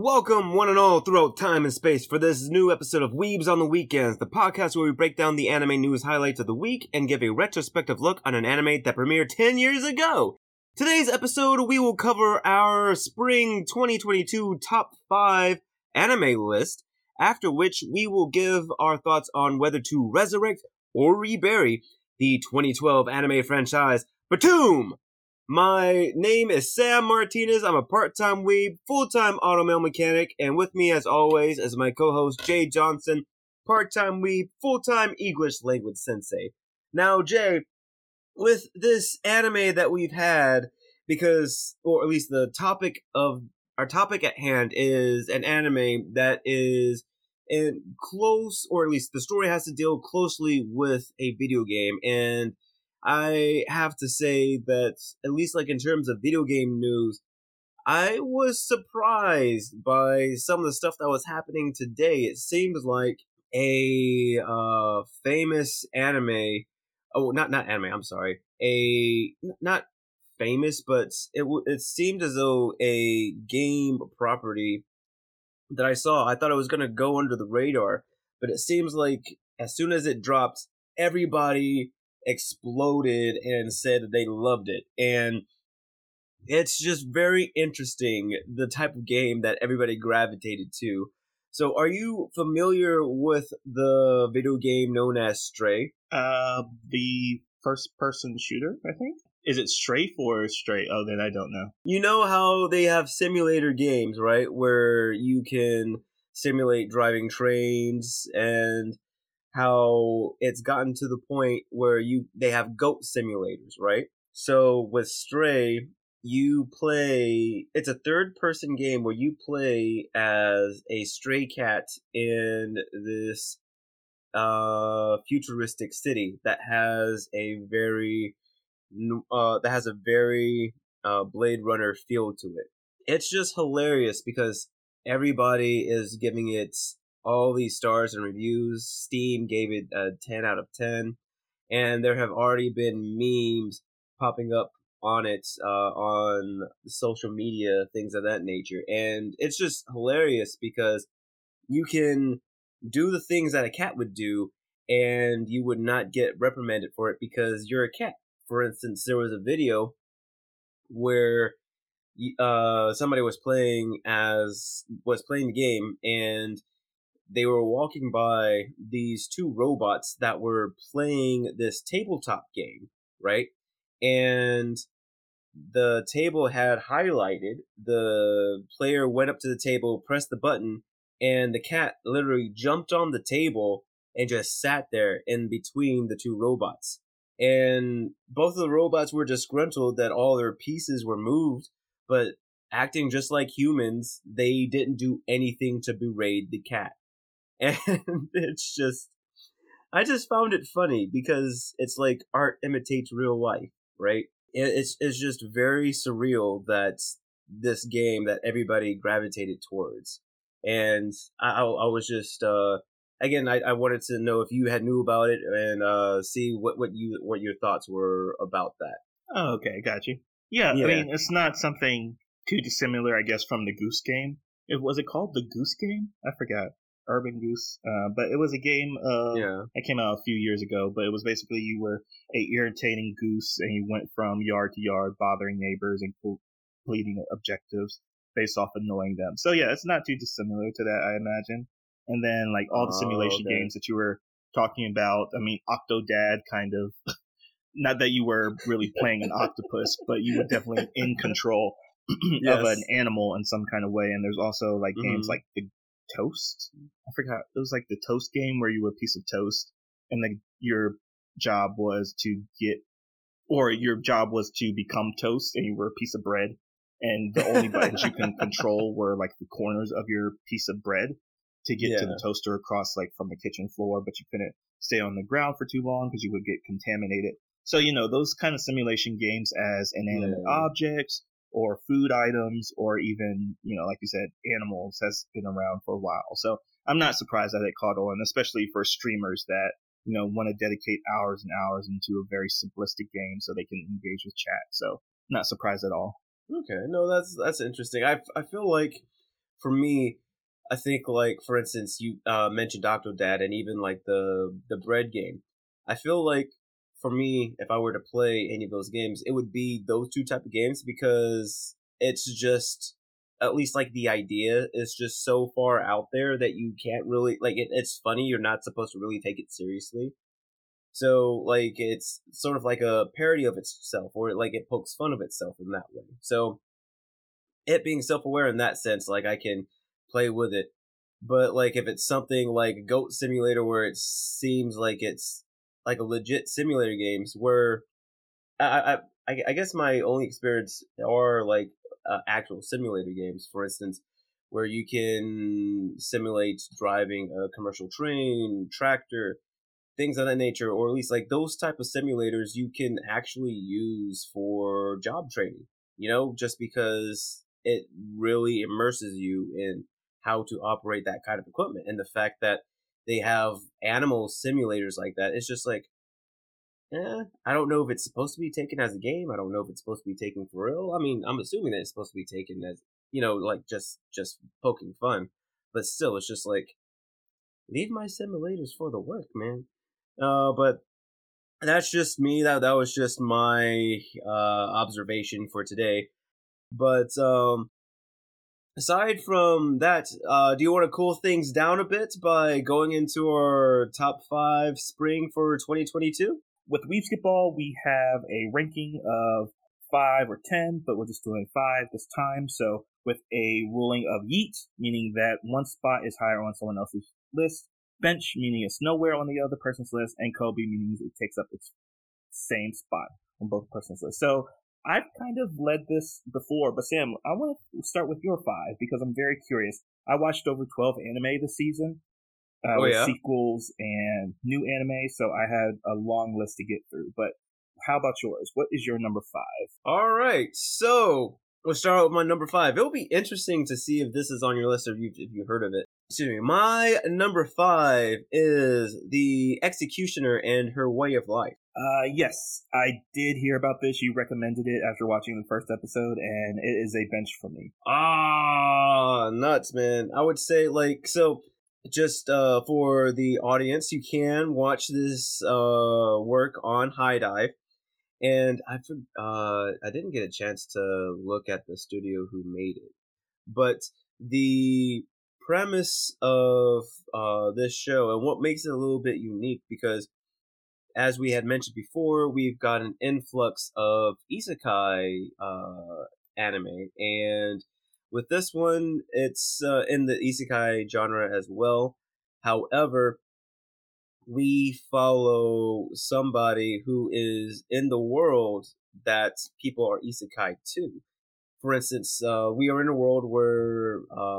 Welcome, one and all, throughout time and space for this new episode of Weebs on the Weekends, the podcast where we break down the anime news highlights of the week and give a retrospective look on an anime that premiered 10 years ago. Today's episode, we will cover our spring 2022 top 5 anime list, after which we will give our thoughts on whether to resurrect or rebury the 2012 anime franchise Batum. My name is Sam Martinez. I'm a part-time weeb, full-time automail mechanic, and with me, as always, is my co-host Jay Johnson, part-time weeb, full-time English language sensei. Now, Jay, with this anime that we've had, because, or at least the topic of our topic at hand is an anime that is in close, or at least the story has to deal closely with a video game, and I have to say that, at least like in terms of video game news, I was surprised by some of the stuff that was happening today. It seems like a famous anime, not anime, I'm sorry, not famous, but it seemed as though a game property that I thought it was going to go under the radar, but it seems like as soon as it dropped, everybody exploded and said that they loved it. And it's just very interesting, the type of game that everybody gravitated to. So are you familiar with the video game known as Stray? The first-person shooter, I think? Is it Strafe or Stray? Oh, then I don't know. You know how they have simulator games, right? Where you can simulate driving trains, and how it's gotten to the point where they have goat simulators, right? So with Stray, it's a third-person game where you play as a stray cat in this futuristic city that has a very Blade Runner feel to it. It's just hilarious because everybody is giving it all these stars and reviews. Steam gave it a 10 out of 10, and there have already been memes popping up on it on social media, things of that nature. And it's just hilarious because you can do the things that a cat would do, and you would not get reprimanded for it because you're a cat. For instance, there was a video where somebody was playing the game, and they were walking by these two robots that were playing this tabletop game, right? And the table had highlighted. The player went up to the table, pressed the button, and the cat literally jumped on the table and just sat there in between the two robots. And both of the robots were disgruntled that all their pieces were moved, but acting just like humans, they didn't do anything to berate the cat. And I just found it funny because it's like art imitates real life, right? It's just very surreal that this game that everybody gravitated towards. And I was just, again, I wanted to know if you had knew about it and see what your thoughts were about that. Oh, okay, got you. Yeah, I mean, it's not something too dissimilar, I guess, from the Goose Game. Was it called the Goose Game? I forgot. Urban Goose, but it was a game that came out a few years ago, but it was basically you were a irritating goose and you went from yard to yard bothering neighbors and completing objectives based off annoying them. So yeah, it's not too dissimilar to that, I imagine. And then like all the simulation games that you were talking about, I mean, Octodad kind of, not that you were really playing an octopus, but you were definitely in control of an animal in some kind of way. And there's also like games like the Toast? I forgot. It was like the Toast game where you were a piece of toast and your job was to become toast and you were a piece of bread. And the only buttons you can control were like the corners of your piece of bread to get to the toaster across like from the kitchen floor, but you couldn't stay on the ground for too long because you would get contaminated. So, those kind of simulation games as inanimate objects or food items, or even, like you said, animals has been around for a while. So I'm not surprised that it caught on, especially for streamers that, want to dedicate hours and hours into a very simplistic game so they can engage with chat. So not surprised at all. Okay, no, that's interesting. I feel like for me, I think, like, for instance, you mentioned Octodad and even, like, the bread game. I feel like, for me, if I were to play any of those games, it would be those two type of games because it's just, at least, like, the idea is just so far out there that you can't really, like, it's funny, you're not supposed to really take it seriously. So, like, it's sort of like a parody of itself, or, like, it pokes fun of itself in that way. So, it being self-aware in that sense, like, I can play with it. But, like, if it's something like Goat Simulator where it seems like it's like a legit simulator games where I guess my only experience are like actual simulator games, for instance, where you can simulate driving a commercial train, tractor, things of that nature, or at least like those type of simulators you can actually use for job training, just because it really immerses you in how to operate that kind of equipment. And the fact that they have animal simulators like that, it's just like, I don't know if it's supposed to be taken as a game. I don't know if it's supposed to be taken for real. I mean, I'm assuming that it's supposed to be taken as, like just poking fun. But still, it's just like, leave my simulators for the work, man. But that's just me. That was just my observation for today. But aside from that, do you want to cool things down a bit by going into our top 5 spring for 2022? With Weebsketball, we have a ranking of 5 or 10, but we're just doing 5 this time. So with a ruling of yeet, meaning that one spot is higher on someone else's list, bench, meaning it's nowhere on the other person's list, and Kobe, meaning it takes up its same spot on both person's list. So I've kind of led this before, but Sam, I want to start with your 5 because I'm very curious. I watched over 12 anime this season. With sequels and new anime, so I had a long list to get through. But how about yours? What is your number 5? All right, so we'll start out with my number 5. It'll be interesting to see if this is on your list or if you've heard of it. Excuse me. My number 5 is The Executioner and Her Way of Life. Yes, I did hear about this. You recommended it after watching the first episode, and it is a bench for me. Nuts, man. I would say, like, so... Just for the audience, you can watch this work on HIDIVE, and I didn't get a chance to look at the studio who made it, but the premise of this show and what makes it a little bit unique, because as we had mentioned before, we've got an influx of isekai anime, and with this one, it's in the isekai genre as well. However, we follow somebody who is in the world that people are isekai to. For instance, we are in a world where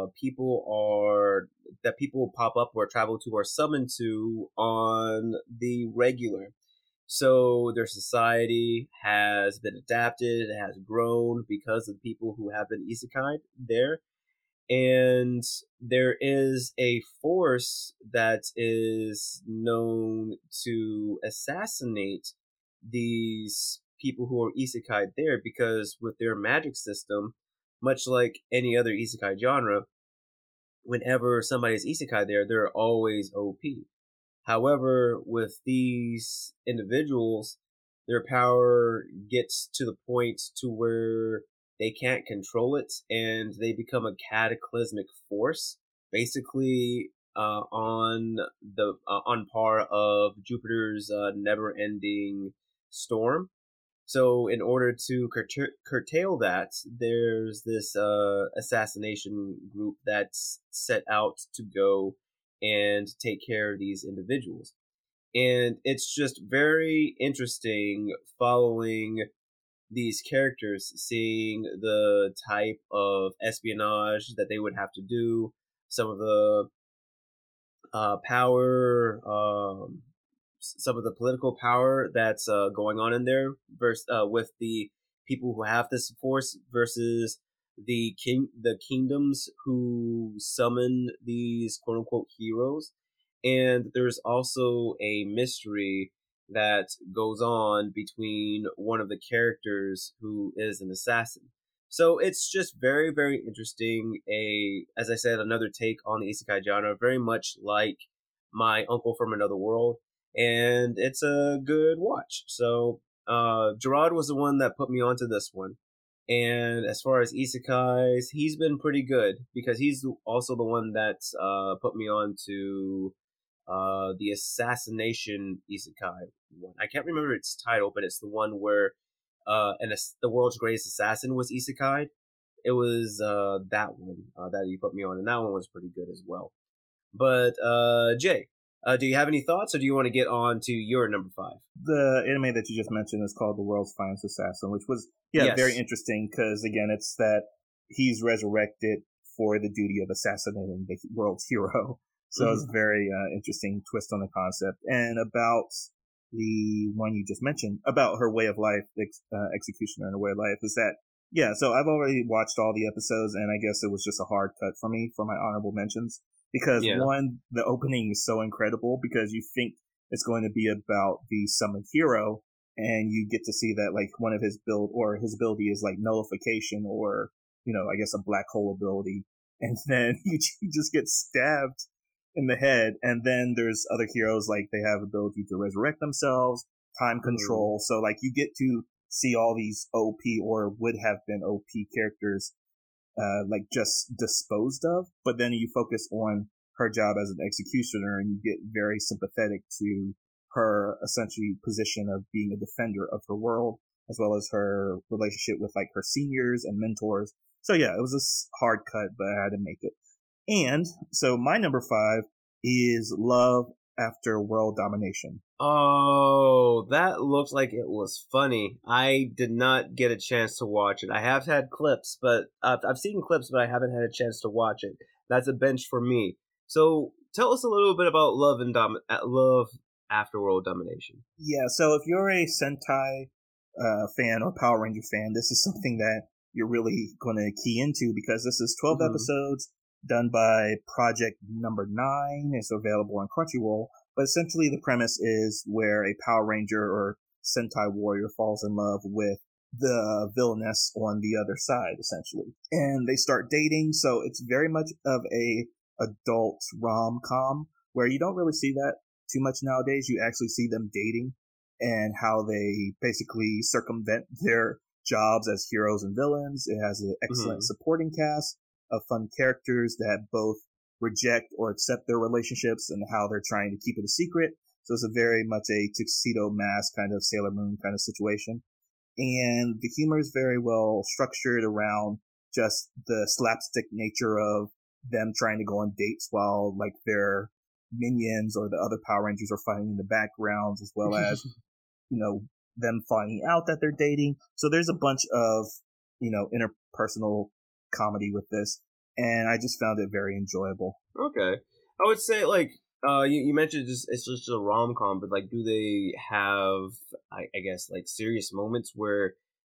people pop up or travel to or summon to on the regular. So their society has been adapted, it has grown because of people who have been isekai there. And there is a force that is known to assassinate these people who are isekai there, because with their magic system, much like any other isekai genre, whenever somebody is isekai there, they're always OP. However, with these individuals, their power gets to the point to where they can't control it, and they become a cataclysmic force, basically on par of Jupiter's never-ending storm. So, in order to curtail that, there's this assassination group that's set out to go and take care of these individuals. And it's just very interesting following these characters, seeing the type of espionage that they would have to do, some of the power, some of the political power that's going on in there, versus with the people who have this force versus the kingdoms who summon these quote unquote heroes. And there's also a mystery that goes on between one of the characters who is an assassin. So it's just very, very interesting. As I said, another take on the isekai genre, very much like My Uncle from Another World, and it's a good watch. So Gerard was the one that put me onto this one. And as far as isekais, he's been pretty good because he's also the one that's put me on to the assassination isekai one. I can't remember its title, but it's the one where the world's greatest assassin was isekai. It was that one that you put me on, and that one was pretty good as well. But Jay, do you have any thoughts, or do you want to get on to your number 5? The anime that you just mentioned is called The World's Finest Assassin, which was very interesting because, again, it's that he's resurrected for the duty of assassinating the world's hero. So it's a very interesting twist on the concept. And about the one you just mentioned, about her way of life, Executioner and her way of life, is that, so I've already watched all the episodes, and I guess it was just a hard cut for me for my honorable mentions. Because one, the opening is so incredible because you think it's going to be about the summoned hero, and you get to see that like one of his his ability is like nullification, or I guess a black hole ability, and then you just get stabbed in the head. And then there's other heroes, like they have ability to resurrect themselves, time control. So like you get to see all these OP or would have been OP characters like just disposed of, but then you focus on her job as an executioner and you get very sympathetic to her essentially position of being a defender of her world, as well as her relationship with like her seniors and mentors. So it was a hard cut, but I had to make it. And so my number 5 is Love After World Domination. Oh, that looks like it was funny. I did not get a chance to watch it. I have had clips, but I've seen clips, but I haven't had a chance to watch it. That's a bench for me. So tell us a little bit about Love After World Domination. Yeah, so if you're a Sentai fan or Power Ranger fan, this is something that you're really going to key into because this is 12 episodes done by Project Number 9. It's available on Crunchyroll. But essentially the premise is where a Power Ranger or Sentai warrior falls in love with the villainess on the other side, essentially. And they start dating, so it's very much of a adult rom-com where you don't really see that too much nowadays. You actually see them dating and how they basically circumvent their jobs as heroes and villains. It has an excellent supporting cast of fun characters that both reject or accept their relationships and how they're trying to keep it a secret. So it's a very much a Tuxedo Mask kind of Sailor Moon kind of situation. And the humor is very well structured around just the slapstick nature of them trying to go on dates while like their minions or the other Power Rangers are fighting in the background, as well as, them finding out that they're dating. So there's a bunch of, interpersonal comedy with this. And I just found it very enjoyable. Okay. I would say, like, you mentioned it's just a rom-com, but, like, do they have, I guess, like, serious moments where,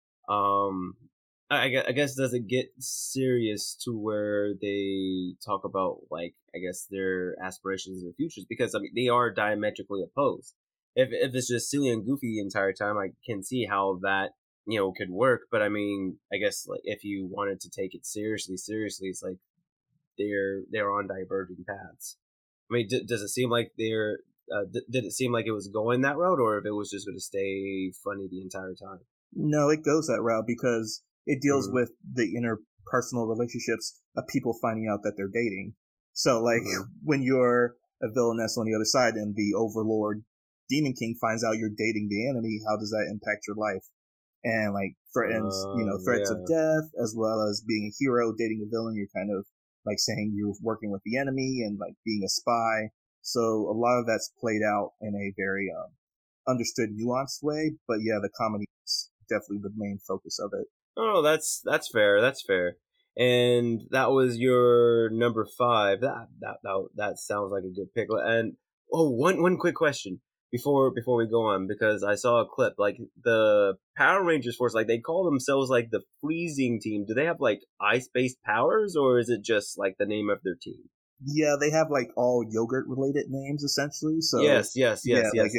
I guess, does it get serious to where they talk about, like, I guess, their aspirations and their futures? Because, I mean, they are diametrically opposed. If it's just silly and goofy the entire time, I can see how that, could work. But I mean, I guess like if you wanted to take it seriously, it's like they're on diverging paths. I mean, does it seem like did it seem like it was going that route, or if it was just going to stay funny the entire time? No, it goes that route because it deals with the interpersonal relationships of people finding out that they're dating. So like when you're a villainess on the other side and the overlord Demon King finds out you're dating the enemy, how does that impact your life? And like threatens, threats of death, as well as being a hero, dating a villain. You're kind of like saying you're working with the enemy and like being a spy. So a lot of that's played out in a very understood, nuanced way. But yeah, the comedy is definitely the main focus of it. Oh, that's fair. That's fair. And that was your number 5. That sounds like a good pick. And one quick question before we go on, because I saw a clip, like the Power Rangers force, like they call themselves like the freezing team. Do they have like ice-based powers, or is it just like the name of their team? Yeah, they have like all yogurt related names essentially. So yes.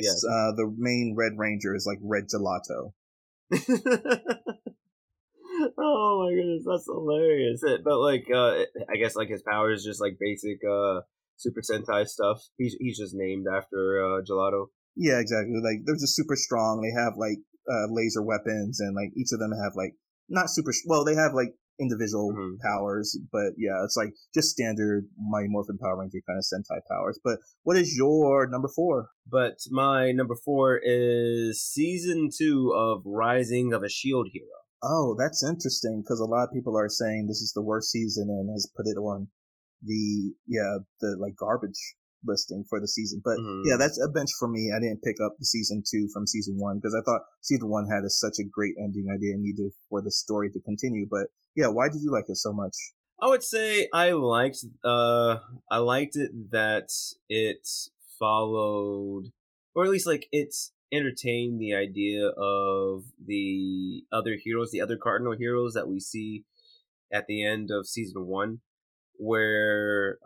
The main Red Ranger is like Red Gelato. Oh my goodness, that's hilarious. But like, I guess like his power is just like basic Super Sentai stuff. He's just named after Gelato. Yeah, exactly. Like they're just super strong. They have like laser weapons, and like each of them have like not super. Well, they have like individual powers, but yeah, it's like just standard Mighty Morphin Power Ranger kind of Sentai powers. But what is your number 4? But my number 4 is season 2 of Rising of a Shield Hero. Oh, that's interesting because a lot of people are saying this is the worst season and has put it on the like garbage listing for the season. But yeah, that's a bench for me. I didn't pick up the season 2 from season 1 because I thought season 1 had such a great ending. I didn't need for the story to continue. But yeah, why did you like it so much? I would say I liked it that it followed, or at least like it's entertained the idea of the other heroes, the other cardinal heroes that we see at the end of season 1, where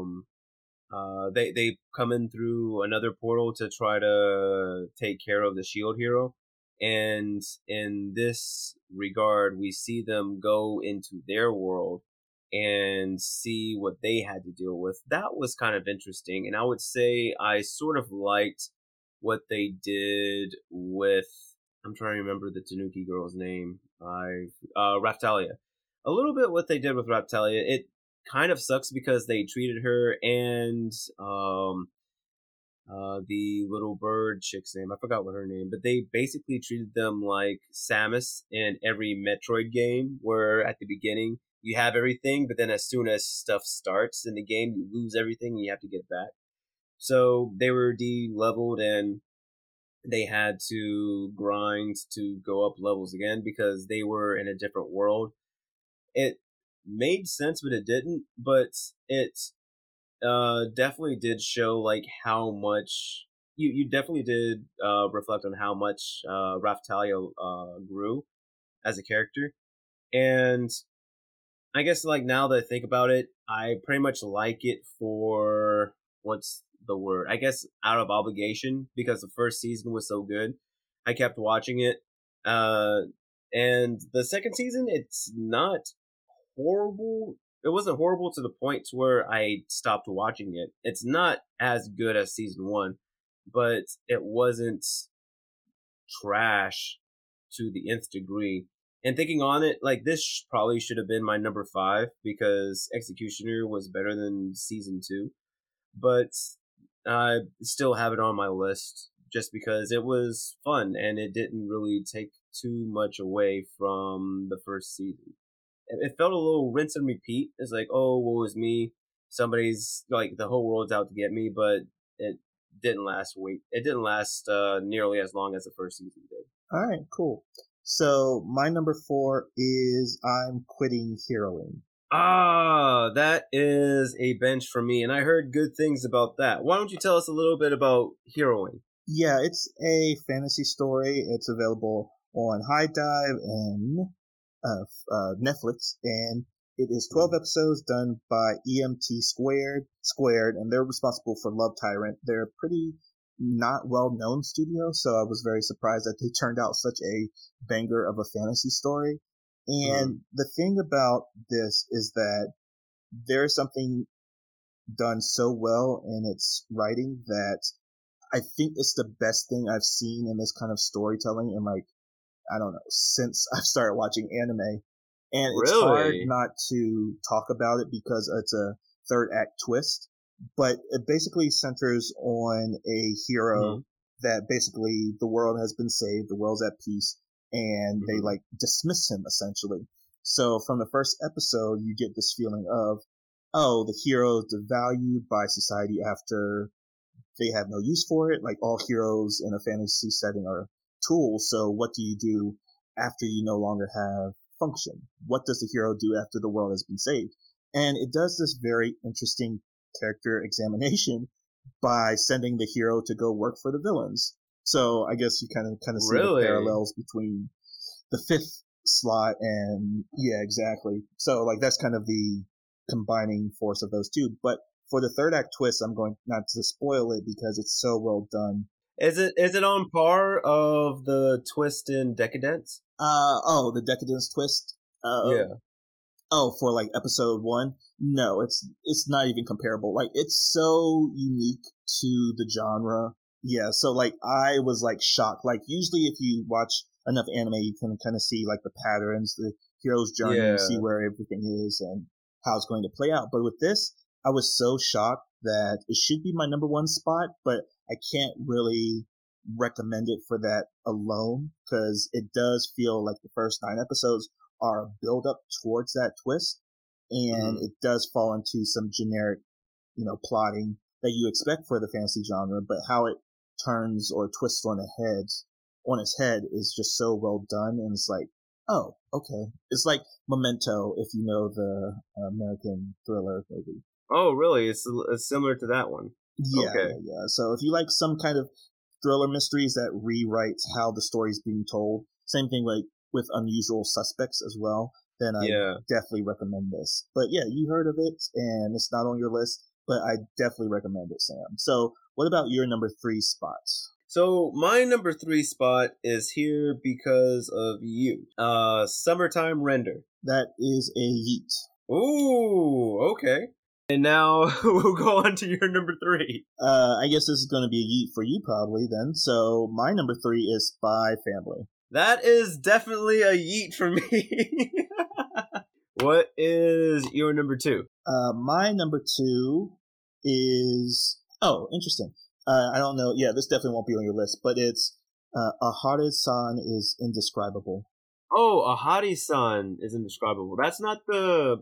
they come in through another portal to try to take care of the shield hero, and in this regard we see them go into their world and see what they had to deal with. That was kind of interesting, and I would say I sort of liked what they did with, I'm trying to remember the Tanuki girl's name, Raphtalia. A little bit what they did with Raphtalia. It kind of sucks because they treated her and the little bird chick's name, I forgot what her name, but they basically treated them like Samus in every Metroid game, where at the beginning you have everything, but then as soon as stuff starts in the game, you lose everything and you have to get it back. So they were de-leveled and they had to grind to go up levels again because they were in a different world. It made sense, but it didn't. But it definitely did show like how much you definitely did reflect on how much Raphtalia grew as a character. And I guess like now that I think about it, I pretty much like it for what's the word? I guess out of obligation, because the first season was so good. I kept watching it. And the second season, it's not horrible. It wasn't horrible to the point where I stopped watching it. It's not as good as season 1, but it wasn't trash to the nth degree. And thinking on it, like this probably should have been my number 5 because Executioner was better than season 2. But I still have it on my list just because it was fun and it didn't really take too much away from the first season. It felt a little rinse and repeat. It's like, oh, woe is me. Somebody's like, the whole world's out to get me, but it didn't last nearly as long as the first season did. All right, cool. So my number 4 is I'm Quitting Heroing. Ah, that is a bench for me, and I heard good things about that. Why don't you tell us a little bit about Heroing? Yeah, it's a fantasy story. It's available on HIDIVE and Netflix, and it is 12 episodes done by EMT Squared, and they're responsible for Love Tyrant. They're a pretty not well-known studio, so I was very surprised that they turned out such a banger of a fantasy story. And the thing about this is that there's something done so well in its writing that I think it's the best thing I've seen in this kind of storytelling in like, I don't know, since I've started watching anime. And it's hard not to talk about it because it's a third act twist, but it basically centers on a hero that basically the world has been saved, the world's at peace, and they like dismiss him essentially. So from the first episode, you get this feeling of, oh, the hero is devalued by society after they have no use for it. Like all heroes in a fantasy setting are tools. So what do you do after you no longer have function? What does the hero do after the world has been saved? And it does this very interesting character examination by sending the hero to go work for the villains. So I guess you kind of see the parallels between the 5th slot and yeah, exactly. So like that's kind of the combining force of those two. But for the third act twist, I'm going not to spoil it because it's so well done. Is it on par of the twist in Decadence? The Decadence twist. For like episode 1, no, it's not even comparable. Like, it's so unique to the genre. Yeah, so like I was like shocked. Like, usually if you watch enough anime, you can kind of see like the patterns, the hero's journey, see where everything is and how it's going to play out. But with this, I was so shocked that it should be my number 1 spot, but I can't really recommend it for that alone, because it does feel like the first 9 episodes are a build up towards that twist, and it does fall into some generic, plotting that you expect for the fantasy genre, but how it turns or twists on its head is just so well done, and it's like, oh, okay. It's like Memento, if you know the American thriller movie. Oh, really? It's similar to that one. Yeah, okay. Yeah. So if you like some kind of thriller mysteries that rewrites how the story's being told, same thing like with Unusual Suspects as well, then I definitely recommend this. But yeah, you heard of it, and it's not on your list, but I definitely recommend it, Sam. So what about your number 3 spots? So my number 3 spot is here because of you. Summertime Render. That is a yeet. Ooh, okay. And now we'll go on to your number 3. I guess this is going to be a yeet for you probably then. So my number 3 is Spy Family. That is definitely a yeet for me. What is your number 2? My number 2 is... Oh, interesting. I don't know. Yeah, this definitely won't be on your list, but it's Ahari-san is Indescribable. Oh, Ahari-san is Indescribable. That's not the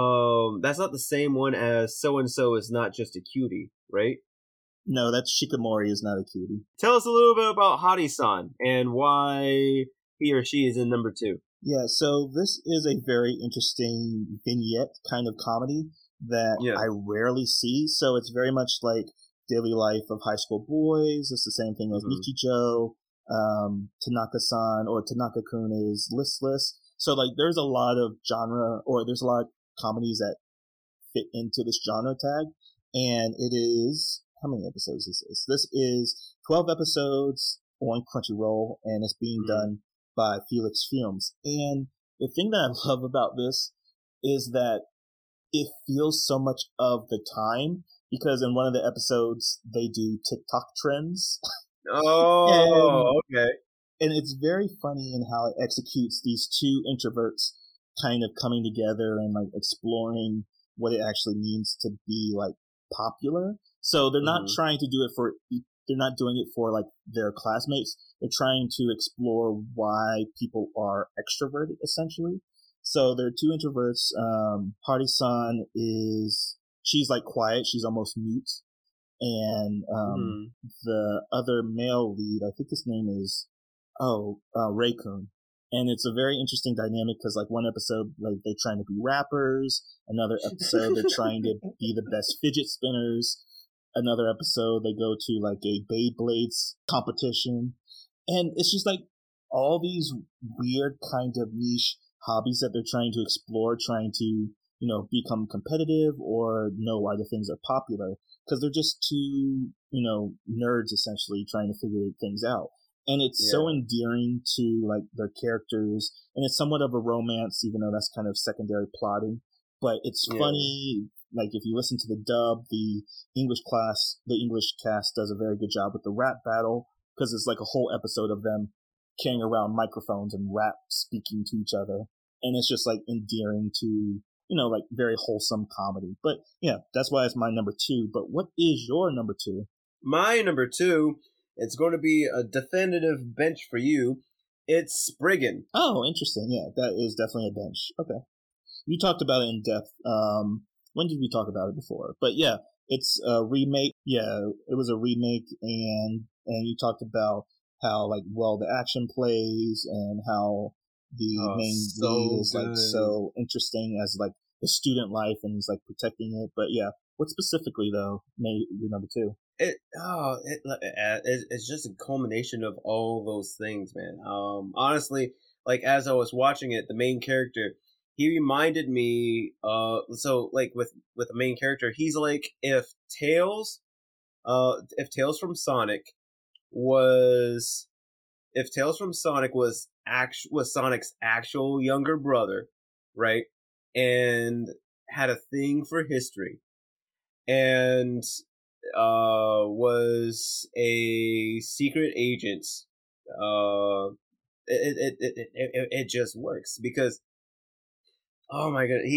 same one as So-and-so is not just a cutie, right? No, that's Shikamori is not a cutie. Tell us a little bit about Ahari-san and why he or she is in number 2. Yeah, so this is a very interesting vignette kind of comedy that I rarely see. So it's very much like daily life of high school boys. It's the same thing as Nichijou. Tanaka-san or Tanaka-kun is listless. So like there's a lot of genre, or there's a lot of comedies that fit into this genre tag. And it is, how many episodes is this? This is 12 episodes on Crunchyroll, and it's being done by Felix Films. And the thing that I love about this is that it feels so much of the time, because in one of the episodes they do TikTok trends. Oh, okay. And it's very funny in how it executes these two introverts kind of coming together and like exploring what it actually means to be like popular. So they're not trying to do it they're not doing it for like their classmates. They're trying to explore why people are extroverted, essentially. So there are two introverts. Ahari-san she's like quiet. She's almost mute. And the other male lead, I think his name is Rei-kun. And it's a very interesting dynamic because like one episode like they're trying to be rappers, another episode they're trying to be the best fidget spinners, another episode they go to like a Beyblades competition, and it's just like all these weird kind of niche hobbies that they're trying to explore, trying to become competitive or know why the things are popular, because they're just two nerds essentially trying to figure things out. And it's so endearing to like their characters, and it's somewhat of a romance, even though that's kind of secondary plotting. But it's funny. Like if you listen to the dub, the English cast does a very good job with the rap battle, because it's like a whole episode of them carrying around microphones and rap speaking to each other, and it's just like endearing to like very wholesome comedy. But yeah, that's why it's my number 2. But what is your number 2? My number 2. It's going to be a definitive bench for you. It's Spriggan. Oh, interesting. Yeah, that is definitely a bench. Okay. You talked about it in depth. When did we talk about it before? But yeah, it's a remake. Yeah, it was a remake, and you talked about how like well the action plays and how the main lead is like so interesting as like the student life, and he's like protecting it. But yeah, what specifically though made your number 2? It's just a culmination of all those things, man. Honestly, like as I was watching it, the main character, he reminded me. So like with the main character, he's like if Tails from Sonic was Sonic's actual younger brother, right? And had a thing for history, and was a secret agent. It just works because, oh my god,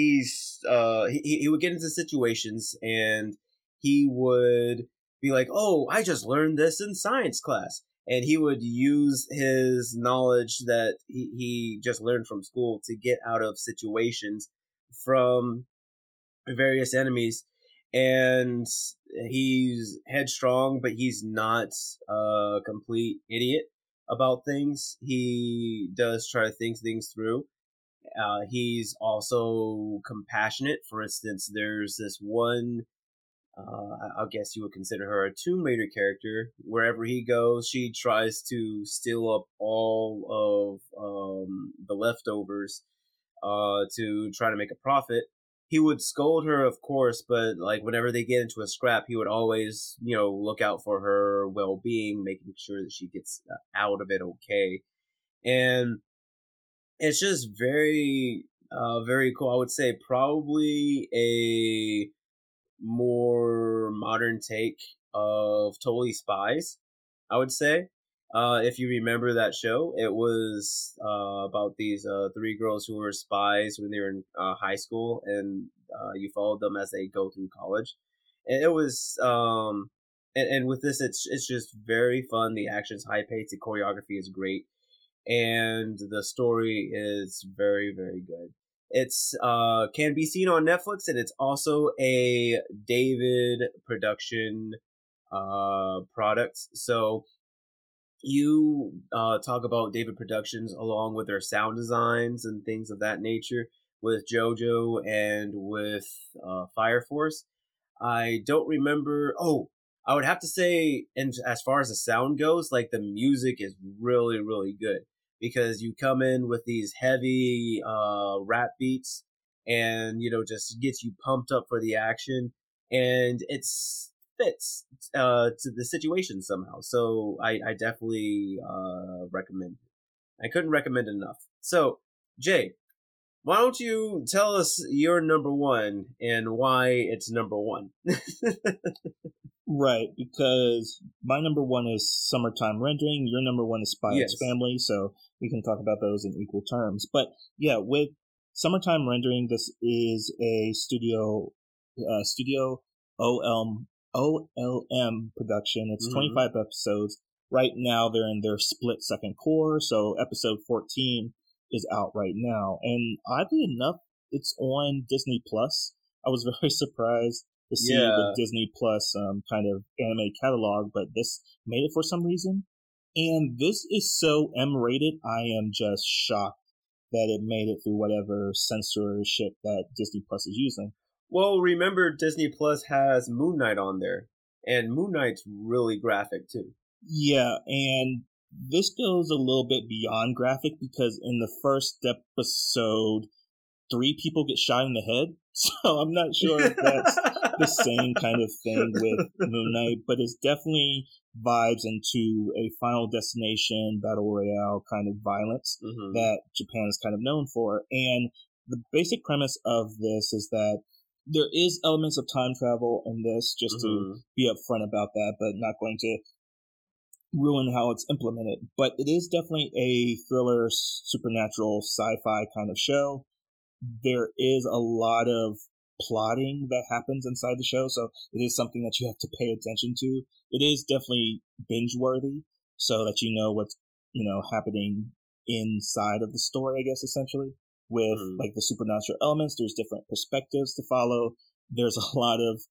he would get into situations and he would be like, oh, I just learned this in science class, and he would use his knowledge that he just learned from school to get out of situations from various enemies. And he's headstrong, but he's not a complete idiot about things. He does try to think things through. He's also compassionate. For instance, there's this one, I guess you would consider her a Tomb Raider character. Wherever he goes, she tries to steal up all of the leftovers to try to make a profit. He would scold her, of course, but like whenever they get into a scrap, he would always, look out for her well-being, making sure that she gets out of it okay. And it's just very, very cool. I would say probably a more modern take of Totally Spies, I would say. If you remember that show, it was about these three girls who were spies when they were in high school, and you followed them as they go through college. And it was, and with this, it's just very fun. The action's high paced, the choreography is great, and the story is very, very good. It's can be seen on Netflix, and it's also a David production product. So you talk about David Productions along with their sound designs and things of that nature with JoJo and with Fire Force. I don't remember. Oh, I would have to say, and as far as the sound goes, like the music is really, really good because you come in with these heavy rap beats and, just gets you pumped up for the action. And it's fits to the situation somehow. So I definitely recommend it. I couldn't recommend enough. So, Jay, why don't you tell us your number one and why it's number one? Right, because my number one is Summertime Rendering, your number one is Spy X Family, so we can talk about those in equal terms. But yeah, with Summertime Rendering, this is a studio OLM production. It's 25 episodes. Right now, they're in their split second core, so episode 14 is out right now. And oddly enough, it's on Disney Plus. I was very surprised to see the Disney Plus kind of anime catalog, but this made it for some reason. And this is so M-rated, I am just shocked that it made it through whatever censorship that Disney Plus is using. Well, remember Disney Plus has Moon Knight on there, and Moon Knight's really graphic too. Yeah, and this goes a little bit beyond graphic because in the first episode, 3 people get shot in the head. So I'm not sure if that's the same kind of thing with Moon Knight, but it's definitely vibes into a Final Destination Battle Royale kind of violence that Japan is kind of known for. And the basic premise of this is that there is elements of time travel in this, just to be upfront about that, but not going to ruin how it's implemented. But it is definitely a thriller, supernatural, sci-fi kind of show. There is a lot of plotting that happens inside the show, so it is something that you have to pay attention to. It is definitely binge-worthy, so that you know what's, happening inside of the story, I guess, essentially. With, like, the supernatural elements, there's different perspectives to follow. There's a lot of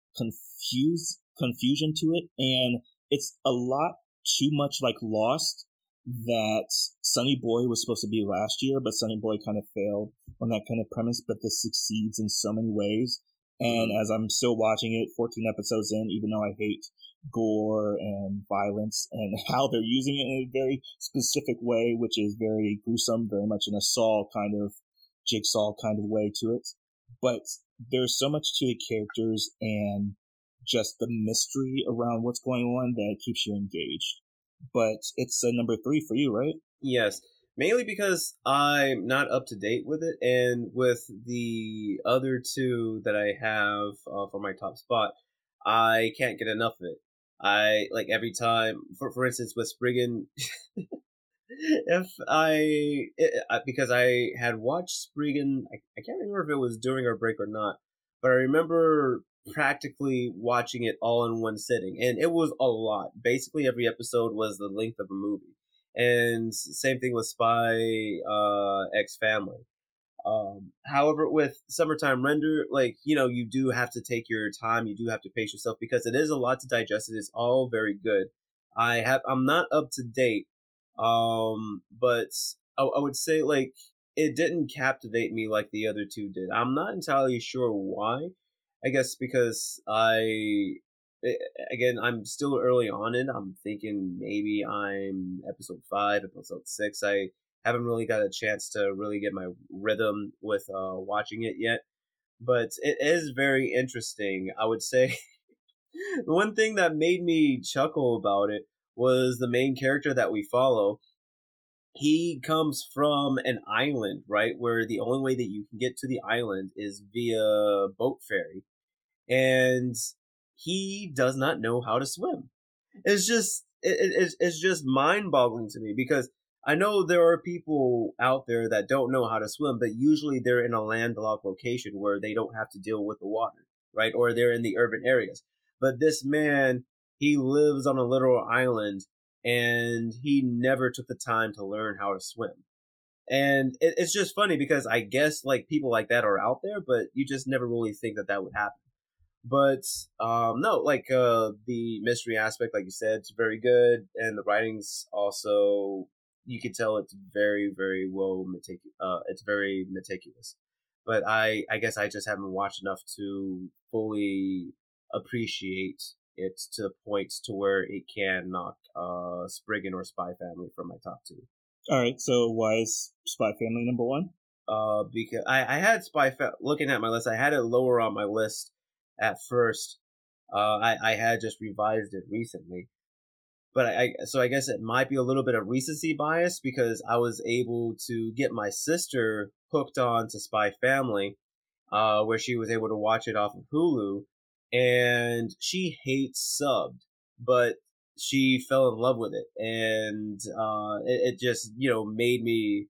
confusion to it, and it's a lot too much like Lost, that Sonny Boy was supposed to be last year, but Sonny Boy kind of failed on that kind of premise, but this succeeds in so many ways. And as I'm still watching it, 14 episodes in, even though I hate gore and violence and how they're using it in a very specific way, which is very gruesome, very much an Saw kind of Jigsaw kind of way to it. But there's so much to the characters and just the mystery around what's going on that keeps you engaged. But it's number 3 for you, right? Yes. Mainly because I'm not up to date with it, and with the other two that I have for my top spot, I can't get enough of it. I like every time, for instance, with Spriggan, if because I had watched Spriggan, I can't remember if it was during our break or not, but I remember practically watching it all in one sitting, and it was a lot. Basically, every episode was the length of a movie, and same thing with Spy X Family. However, with Summertime Render, like, you do have to take your time. You do have to pace yourself because it is a lot to digest. It is all very good. I'm not up to date, but I would say like it didn't captivate me like the other two did. I'm not entirely sure why. I guess because again, I'm still early on in. I'm thinking maybe I'm episode 5, episode 6. I haven't really got a chance to really get my rhythm with watching it yet, but it is very interesting. I would say the one thing that made me chuckle about it was the main character that we follow. He comes from an island, right, where the only way that you can get to the island is via boat ferry, and he does not know how to swim. It's just mind-boggling to me because I know there are people out there that don't know how to swim, but usually they're in a landlocked location where they don't have to deal with the water, right? Or they're in the urban areas. But this man, he lives on a literal island, and he never took the time to learn how to swim. And it's just funny because I guess like people like that are out there, but you just never really think that would happen. But no, like the mystery aspect, like you said, it's very good, and the writing's also, you can tell it's very, very well it's very meticulous. But I guess I just haven't watched enough to fully appreciate it to points to where it can knock Spriggan or Spy Family from my top 2. All right, so why is Spy Family number 1? Because I had looking at my list, I had it lower on my list at first. I had just revised it recently, but I guess it might be a little bit of recency bias because I was able to get my sister hooked on to Spy Family, where she was able to watch it off of Hulu, and she hates subbed, but she fell in love with it, and it just made me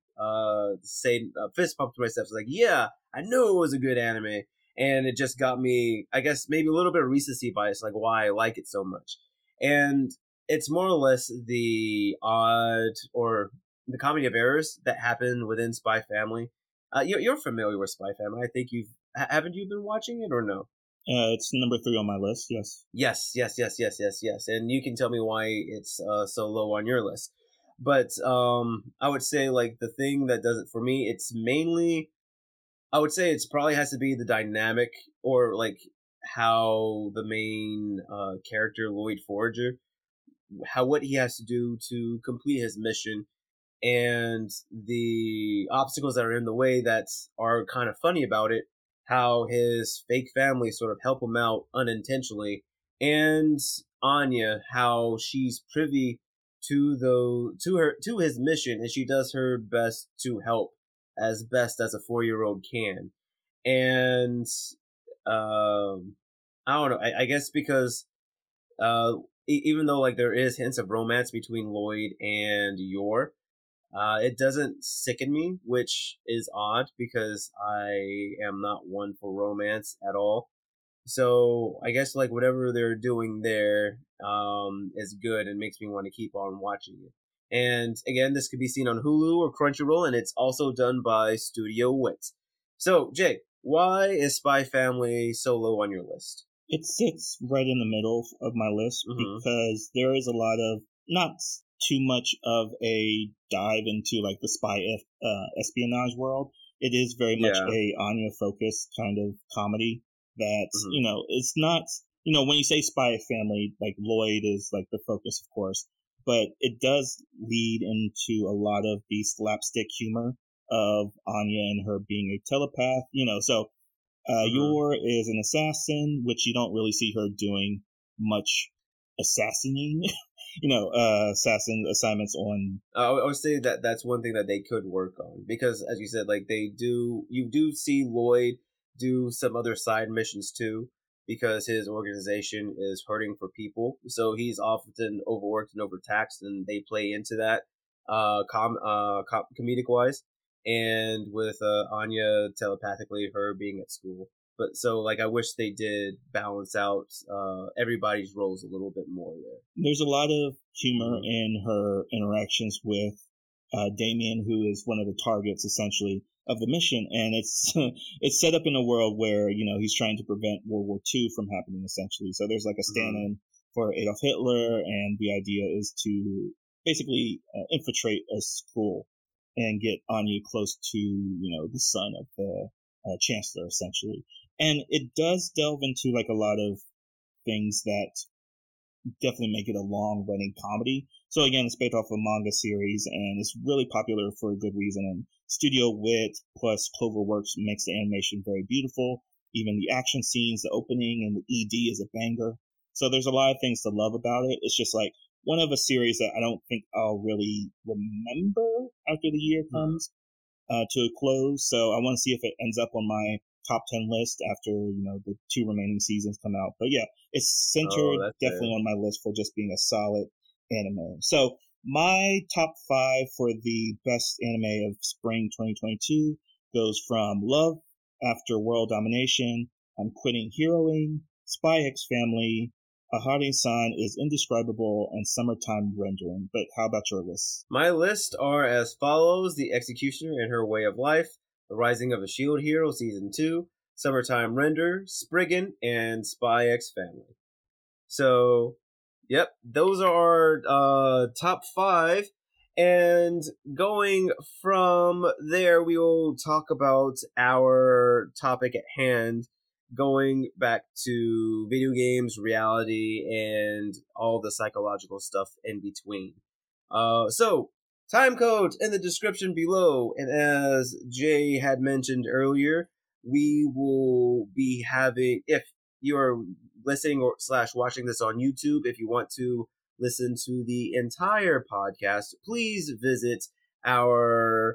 say fist pump to myself. It's like, yeah, I knew it was a good anime. And it just got me, I guess, maybe a little bit of recency bias, like why I like it so much. And it's more or less the odd or the comedy of errors that happen within Spy Family. You're familiar with Spy Family. I think haven't you been watching it or no? It's number 3 on my list, yes. Yes. And you can tell me why it's so low on your list. But I would say like the thing that does it for me, it's mainly, I would say it's probably has to be the dynamic or like how the main character Lloyd Forger, what he has to do to complete his mission, and the obstacles that are in the way that are kind of funny about it. How his fake family sort of help him out unintentionally, and Anya, how she's privy to his mission, and she does her best to help as best as a 4-year-old can. And I don't know. I guess because even though like there is hints of romance between Lloyd and Yor, it doesn't sicken me, which is odd because I am not one for romance at all. So I guess like whatever they're doing there is good and makes me want to keep on watching it. And again, this could be seen on Hulu or Crunchyroll, and it's also done by Studio Wit. So, Jay, why is Spy Family so low on your list? It sits right in the middle of my list because there is a lot of, not too much of a dive into like the spy espionage world. It is very much a Anya focused kind of comedy that, it's not, when you say Spy Family, like Lloyd is like the focus, of course, but it does lead into a lot of the slapstick humor of Anya and her being a telepath, so Yor is an assassin, which you don't really see her doing much assassinating. assassin assignments on. I would say that's one thing that they could work on, because as you said, like you do see Lloyd do some other side missions too, because his organization is hurting for people, so he's often overworked and overtaxed, and they play into that comedic wise, and with Anya telepathically her being at school. But so, like, I wish they did balance out everybody's roles a little bit more there. There's a lot of humor in her interactions with Damien, who is one of the targets, essentially, of the mission. And it's it's set up in a world where, he's trying to prevent World War II from happening, essentially. So there's like a stand-in for Adolf Hitler, and the idea is to basically infiltrate a school and get Anya close to, the son of the chancellor, essentially. And it does delve into like a lot of things that definitely make it a long running comedy. So again, it's based off a manga series, and it's really popular for a good reason. And Studio Wit plus Cloverworks makes the animation very beautiful. Even the action scenes, the opening, and the ED is a banger. So there's a lot of things to love about it. It's just like one of a series that I don't think I'll really remember after the year comes to a close. So I want to see if it ends up on my top 10 list after, the 2 remaining seasons come out. But yeah, it's centered definitely on my list for just being a solid anime. So my top 5 for the best anime of spring 2022 goes from Love After World Domination, I'm Quitting Heroing, Spy X Family, Ahari-san is Indescribable, and Summertime Rendering. But how about your list? My list are as follows: The Executioner and Her Way of Life, The Rising of a Shield Hero Season 2, Summertime Render, Spriggan, and Spy X Family. So, yep, those are our top 5. And going from there, we will talk about our topic at hand, going back to video games, reality, and all the psychological stuff in between. So, time codes in the description below. And as Jay had mentioned earlier, we will be having, if you're listening or / watching this on YouTube, if you want to listen to the entire podcast, please visit our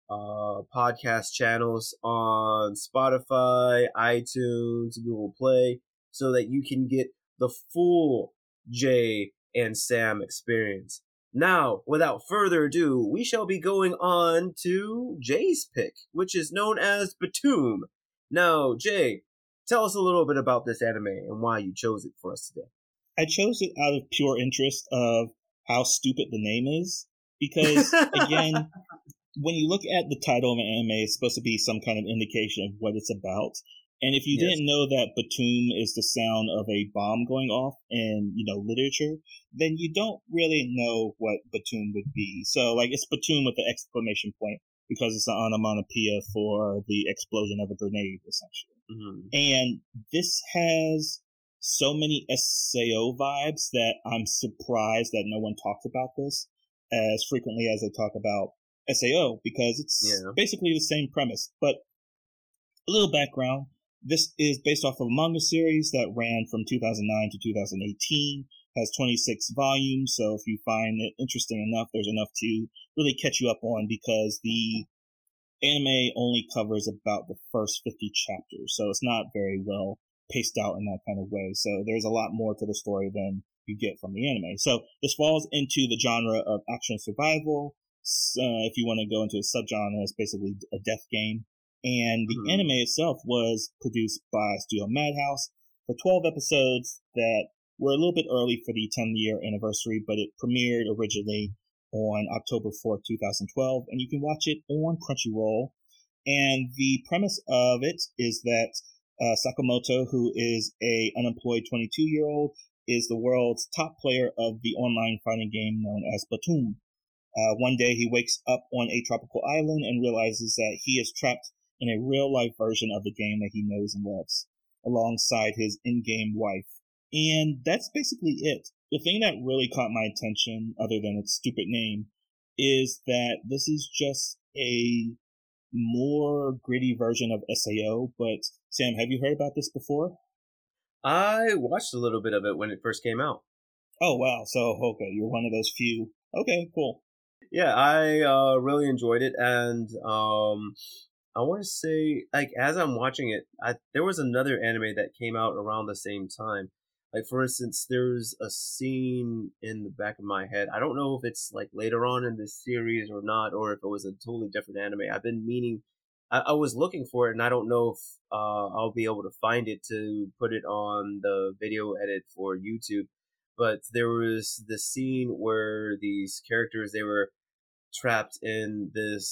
podcast channels on Spotify, iTunes, Google Play, so that you can get the full Jay and Sam experience. Now, without further ado, we shall be going on to Jay's pick, which is known as Batum. Now, Jay, tell us a little bit about this anime and why you chose it for us today. I chose it out of pure interest of how stupid the name is, because, again, when you look at the title of an anime, it's supposed to be some kind of indication of what it's about. And if you didn't know that Batum is the sound of a bomb going off in, literature, then you don't really know what Batum would be. So, like, it's Batum with the exclamation point, because it's an onomatopoeia for the explosion of a grenade, essentially. Mm-hmm. And this has so many SAO vibes that I'm surprised that no one talks about this as frequently as they talk about SAO, because it's basically the same premise. But a little background, this is based off of a manga series that ran from 2009 to 2018, has 26 volumes, so if you find it interesting enough, there's enough to really catch you up on, because the anime only covers about the first 50 chapters, so it's not very well paced out in that kind of way. So there's a lot more to the story than you get from the anime. So this falls into the genre of action survival. If you want to go into a subgenre, it's basically a death game. And the anime itself was produced by Studio Madhouse for 12 episodes that were a little bit early for the 10-year anniversary, but it premiered originally on October 4th, 2012, and you can watch it on Crunchyroll. And the premise of it is that Sakamoto, who is a unemployed 22-year-old, is the world's top player of the online fighting game known as Batum. One day he wakes up on a tropical island and realizes that he is trapped in a real-life version of the game that he knows and loves, alongside his in-game wife. And that's basically it. The thing that really caught my attention, other than its stupid name, is that this is just a more gritty version of SAO. But Sam, have you heard about this before? I watched a little bit of it when it first came out. Oh, wow. So, okay, you're one of those few. Okay, cool. Yeah, I really enjoyed it, and I want to say, like, as I'm watching it, there was another anime that came out around the same time. Like, for instance, there's a scene in the back of my head. I don't know if it's like later on in this series or not, or if it was a totally different anime. I've been meaning, I was looking for it, and I don't know if I'll be able to find it to put it on the video edit for YouTube. But there was this scene where these characters, they were trapped in this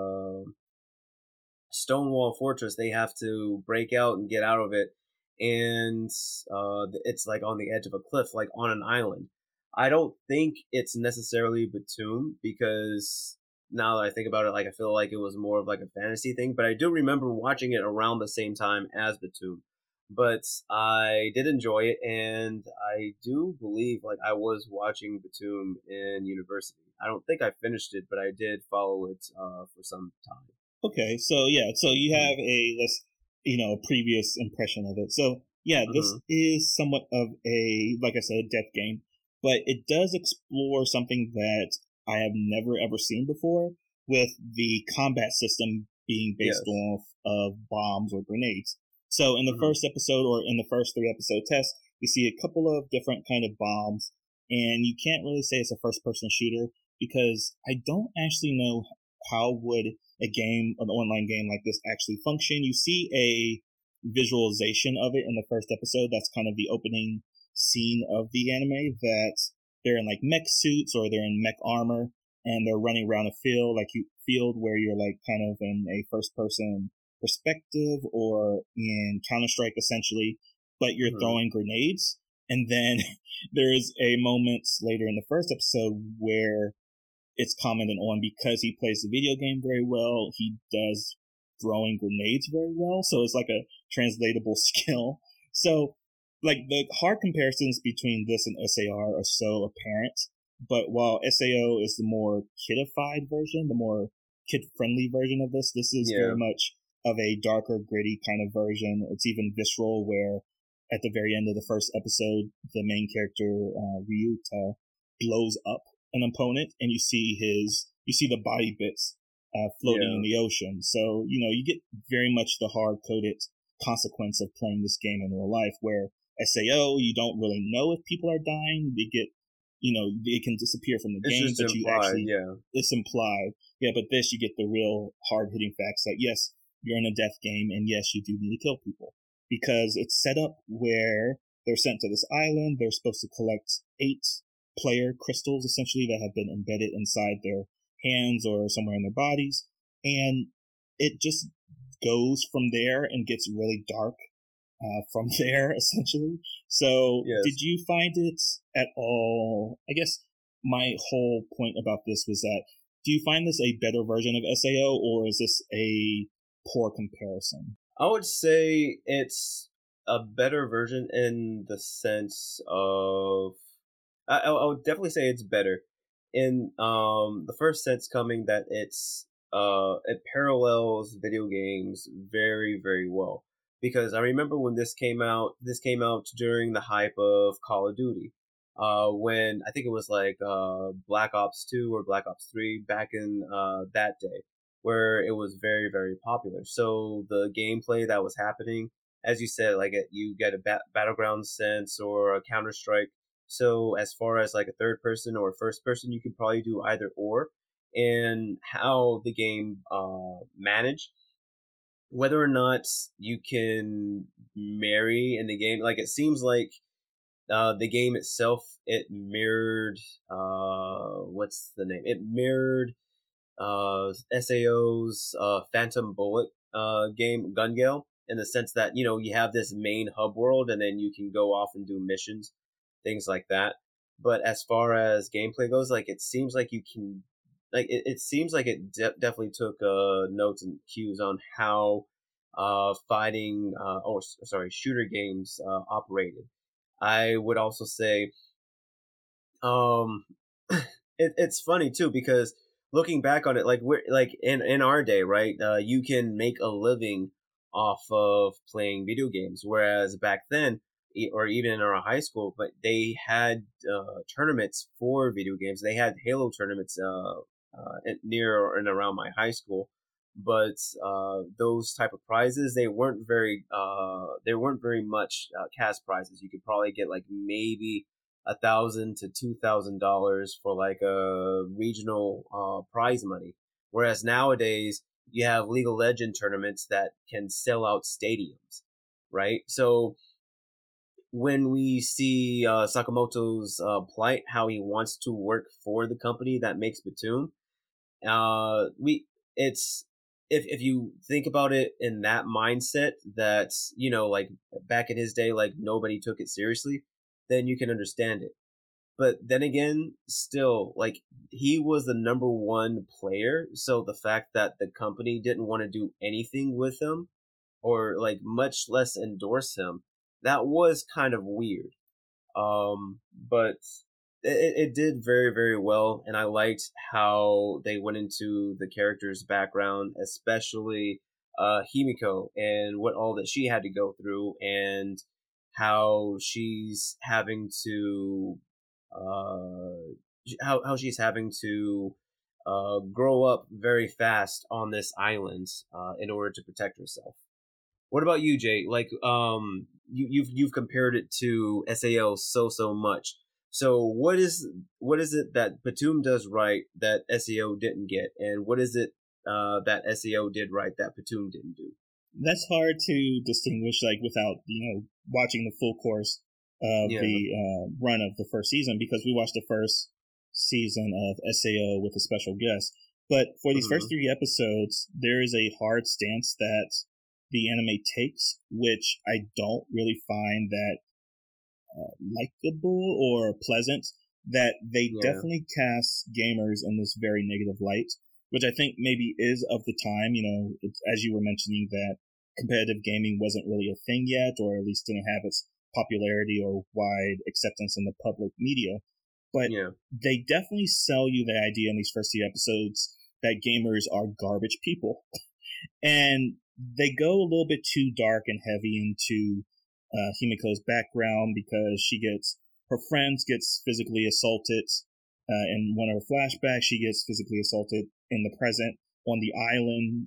Stonewall Fortress. They have to break out and get out of it, and it's like on the edge of a cliff, like on an island. I don't think it's necessarily Batum, because now that I think about it, like I feel like it was more of like a fantasy thing. But I do remember watching it around the same time as Batum. But I did enjoy it, and I do believe like I was watching Batum in university. I don't think I finished it, but I did follow it for some time. Okay, so yeah, so you have a previous impression of it. So yeah, this is somewhat of like I said, a death game, but it does explore something that I have never ever seen before, with the combat system being based off of bombs or grenades. So in the first episode, or in the first 3 episode test, we see a couple of different kind of bombs, and you can't really say it's a first person shooter, because I don't actually know how would an online game like this actually function. You see a visualization of it in the first episode. That's kind of the opening scene of the anime, that they're in like mech suits, or they're in mech armor, and they're running around a field where you're like kind of in a first person perspective, or in Counter-Strike essentially, but you're throwing grenades. And then there's a moment later in the first episode where it's commented on, because he plays the video game very well, he does throwing grenades very well. So it's like a translatable skill. So like the hard comparisons between this and SAR are so apparent. But while SAO is the more kidified version, the more kid-friendly version of this is very much of a darker, gritty kind of version. It's even visceral, where at the very end of the first episode, the main character, Ryuta, blows up an opponent, and you see the body bits floating in the ocean. So, you get very much the hard-coded consequence of playing this game in real life, where SAO, you don't really know if people are dying. They get, they can disappear from the game, but it's implied. Yeah, but this, you get the real hard-hitting facts that, yes, you're in a death game, and yes, you do need to kill people. Because it's set up where they're sent to this island. They're supposed to collect 8 player crystals, essentially, that have been embedded inside their hands or somewhere in their bodies. And it just goes from there and gets really dark from there, essentially. So did you find it at all? I guess my whole point about this was that, do you find this a better version of SAO, or is this a poor comparison? I would say it's a better version in the sense of, I would definitely say it's better in the first sense coming that it parallels video games very, very well. Because I remember when this came out during the hype of Call of Duty. When I think it was like Black Ops 2 or Black Ops 3 back in that day, where it was very, very popular. So the gameplay that was happening, as you said, like you get a battleground sense or a Counter-Strike. So as far as like a third person or a first person, you could probably do either or. And how the game managed, whether or not you can marry in the game, like it seems like the game itself, it mirrored what's the name? It mirrored SAO's Phantom Bullet game, Gun Gale, in the sense that, you have this main hub world, and then you can go off and do missions, things like that. But as far as gameplay goes, like it seems like you can, like it seems like it definitely took notes and cues on how shooter games operated. I would also say, it's funny too, because looking back on it, like we're like in our day, right? You can make a living off of playing video games, whereas back then, or even in our high school, but they had tournaments for video games. They had Halo tournaments near and around my high school, but those type of prizes, they weren't very much cash prizes. You could probably get like maybe $1,000 to $2,000 for like a regional prize money, whereas nowadays you have League of Legends tournaments that can sell out stadiums, right? So when we see Sakamoto's plight, how he wants to work for the company that makes Splatoon, it's if you think about it in that mindset, that like back in his day, like nobody took it seriously, then you can understand it. But then again, still, like, he was the number one player, so the fact that the company didn't want to do anything with him, or like much less endorse him, that was kind of weird. But it did very, very well, and I liked how they went into the character's background, especially Himiko, and what all that she had to go through, and how she's having to how she's having to grow up very fast on this island in order to protect herself. What about you, Jay? Like, you've compared it to SAO so much. So what is it that Batum does right that SAO didn't get, and what is it that SAO did right that Batum didn't do? That's hard to distinguish, like, without watching the full course of the run of the first season, because we watched the first season of SAO with a special guest. But for these first 3 episodes, there is a hard stance that the anime takes, which I don't really find that likable or pleasant, that they definitely cast gamers in this very negative light, which I think maybe is of the time. As you were mentioning, that competitive gaming wasn't really a thing yet, or at least didn't have its popularity or wide acceptance in the public media. But they definitely sell you the idea in these first 2 episodes that gamers are garbage people. And they go a little bit too dark and heavy into Himiko's background, because her friends gets physically assaulted in one of her flashbacks. She gets physically assaulted in the present on the island.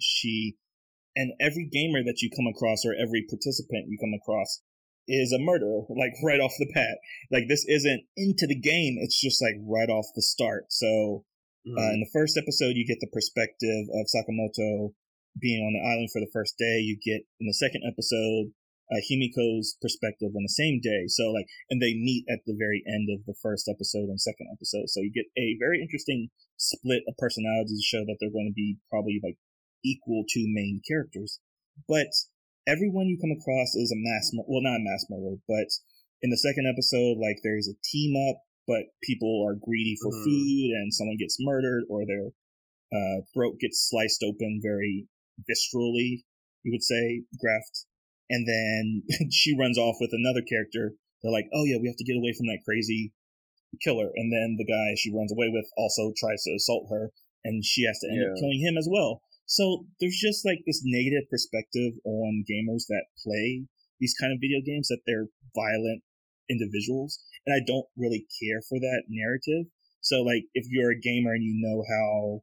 And every gamer that you come across, or every participant you come across, is a murderer, like right off the bat. Like, this isn't into the game, it's just like right off the start. So in the first episode, you get the perspective of Sakamoto being on the island for the first day. You get, in the second episode, Himiko's perspective on the same day. So and they meet at the very end of the first episode and second episode. So you get a very interesting split of personalities to show that they're going to be probably like equal to main characters. But everyone you come across is not a mass murderer, but in the second episode, like, there's a team up, but people are greedy for food, and someone gets murdered, or their throat gets sliced open very viscerally, you would say, graphed. And then she runs off with another character. They're like, oh yeah, we have to get away from that crazy killer. And then the guy she runs away with also tries to assault her, and she has to end up killing him as well. So there's just like this negative perspective on gamers that play these kind of video games, that they're violent individuals. And I don't really care for that narrative. So like, if you're a gamer and you know how,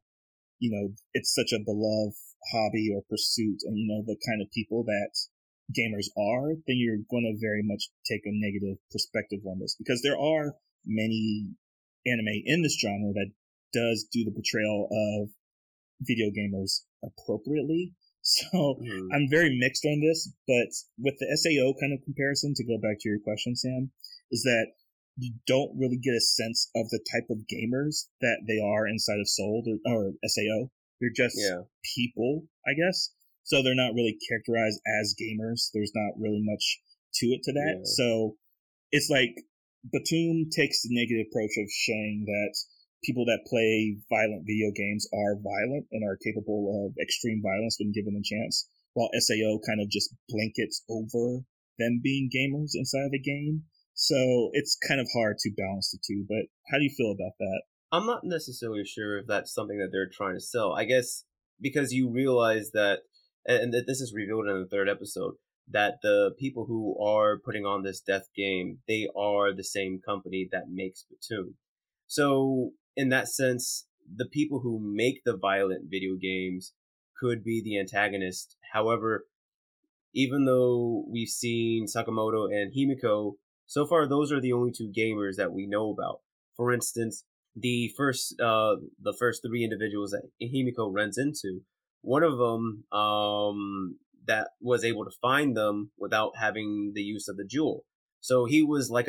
it's such a beloved hobby or pursuit, and the kind of people that gamers are, then you're going to very much take a negative perspective on this, because there are many anime in this genre that does do the portrayal of video gamers appropriately. So I'm very mixed on this, but with the SAO kind of comparison, to go back to your question, Sam, is that you don't really get a sense of the type of gamers that they are inside of Soul or SAO. They're just people, I guess. So they're not really characterized as gamers. There's not really much to it to that. So it's like Batum takes the negative approach of showing that people that play violent video games are violent and are capable of extreme violence when given a chance, while SAO kind of just blankets over them being gamers inside of the game. So it's kind of hard to balance the two. But how do you feel about that? I'm not necessarily sure if that's something that they're trying to sell. I guess because you realize that, and this is revealed in the third episode, that the people who are putting on this death game, they are the same company that makes Splatoon. So in that sense, the people who make the violent video games could be the antagonist. However, even though we've seen Sakamoto and Himiko, so far those are the only two gamers that we know about. For instance, the first three individuals that Himiko runs into, one of them that was able to find them without having the use of the jewel. So he was like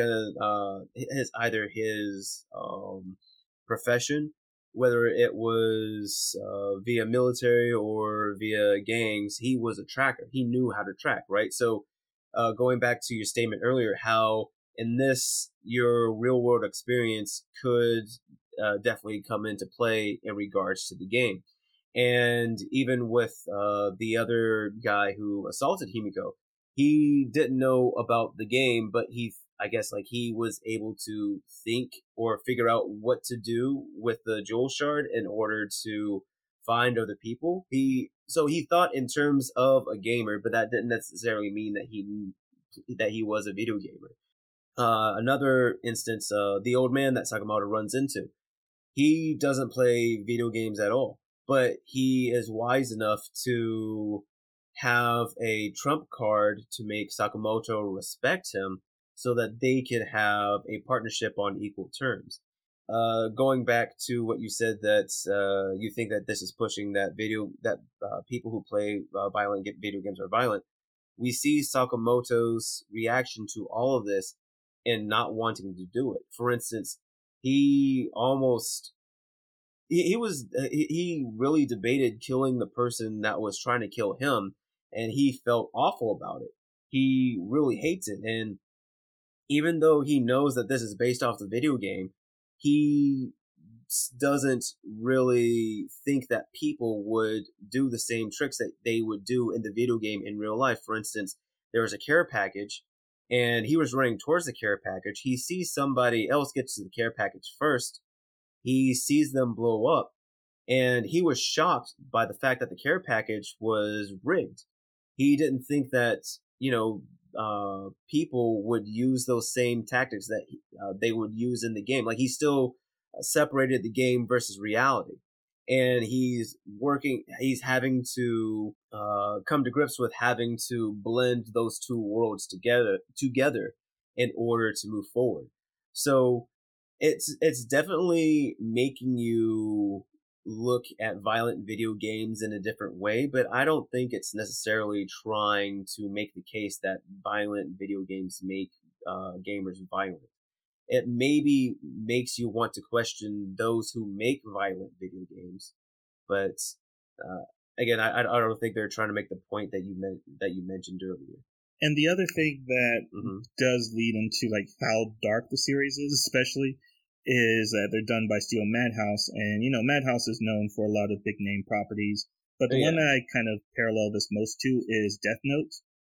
his profession, whether it was via military or via gangs, he was a tracker. He knew how to track, right? So going back to your statement earlier, how in this, your real world experience could definitely come into play in regards to the game. And even with the other guy who assaulted Himiko, he didn't know about the game, but I guess like he was able to think or figure out what to do with the jewel shard in order to find other people. So he thought in terms of a gamer, but that didn't necessarily mean that he was a video gamer. Another instance, the old man that Sakamoto runs into, he doesn't play video games at all, but he is wise enough to have a trump card to make Sakamoto respect him so that they could have a partnership on equal terms. Going back to what you said, that you think that this is pushing that people who play violent video games are violent. We see Sakamoto's reaction to all of this and not wanting to do it. For instance, he really debated killing the person that was trying to kill him, and he felt awful about it. He really hates it, and even though he knows that this is based off the video game, he doesn't really think that people would do the same tricks that they would do in the video game in real life. For instance, there was a care package, and he was running towards the care package. He sees somebody else get to the care package first. He sees them blow up, and he was shocked by the fact that the care package was rigged. He didn't think that, people would use those same tactics that they would use in the game. Like, he still separated the game versus reality. And he's having to come to grips with having to blend those two worlds together in order to move forward. So it's definitely making you look at violent video games in a different way, but I don't think it's necessarily trying to make the case that violent video games make gamers violent. It maybe makes you want to question those who make violent video games, but again, I don't think they're trying to make the point that you mentioned earlier. And the other thing that does lead into like how dark the series is, especially, is that they're done by Steel Madhouse, and Madhouse is known for a lot of big name properties, but the one that I kind of parallel this most to is Death Note.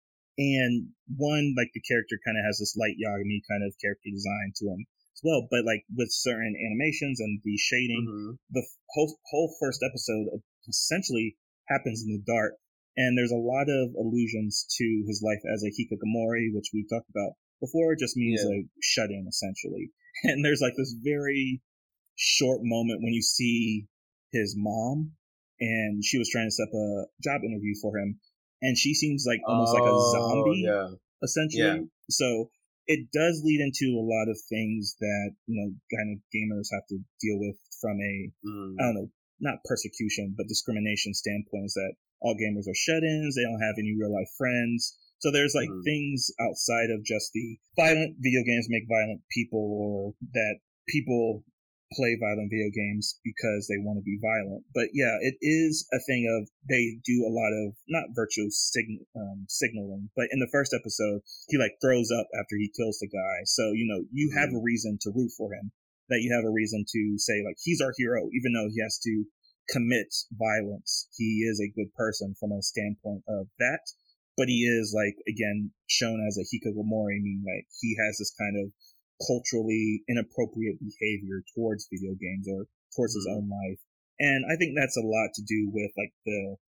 And one, like, the character kind of has this Light Yagami kind of character design to him as well, but like with certain animations and the shading, the whole first episode essentially happens in the dark, and there's a lot of allusions to his life as a hikikomori, which we've talked about before. It just means a shut-in, essentially. And there's like this very short moment when you see his mom, and she was trying to set up a job interview for him, and she seems like almost like a zombie, essentially. Yeah. So it does lead into a lot of things that, kind of gamers have to deal with from a, I don't know, not persecution, but discrimination standpoint, is that all gamers are shut-ins, they don't have any real-life friends. So there's like things outside of just the violent video games make violent people, or that people play violent video games because they want to be violent. But yeah, it is a thing of, they do a lot of not virtue signaling, but in the first episode, he like throws up after he kills the guy. So, you have a reason to root for him, that you have a reason to say like, he's our hero, even though he has to commit violence. He is a good person from a standpoint of that. But he is, like, again, shown as a hikikomori, meaning like he has this kind of culturally inappropriate behavior towards video games or towards his own life. And I think that's a lot to do with like the